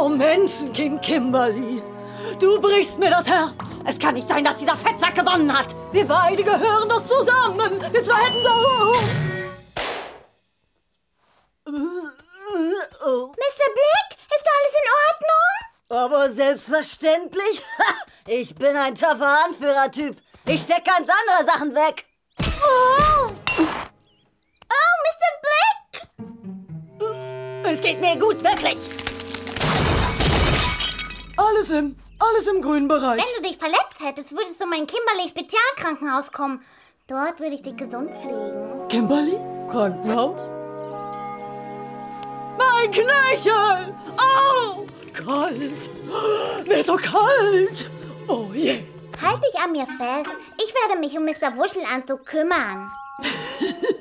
Oh, Menschenkind Kimberly. Du brichst mir das Herz. Es kann nicht sein, dass dieser Fettsack gewonnen hat. Wir beide gehören doch zusammen. Wir zwei hätten so... Mr. Black, ist alles in Ordnung? Aber selbstverständlich. Ich bin ein taffer Anführertyp. Ich steck ganz andere Sachen weg. Oh, Mr. Black! Es geht mir gut, wirklich. Alles im grünen Bereich. Wenn du dich verletzt hättest, würdest du in mein Kimberly-Spezialkrankenhaus kommen. Dort würde ich dich gesund pflegen. Kimberly? Krankenhaus? Mein Knöchel! Au! Kalt! Mir ist so kalt! Oh je! Halt dich an mir fest. Ich werde mich um Mr. Wuschelanzug kümmern.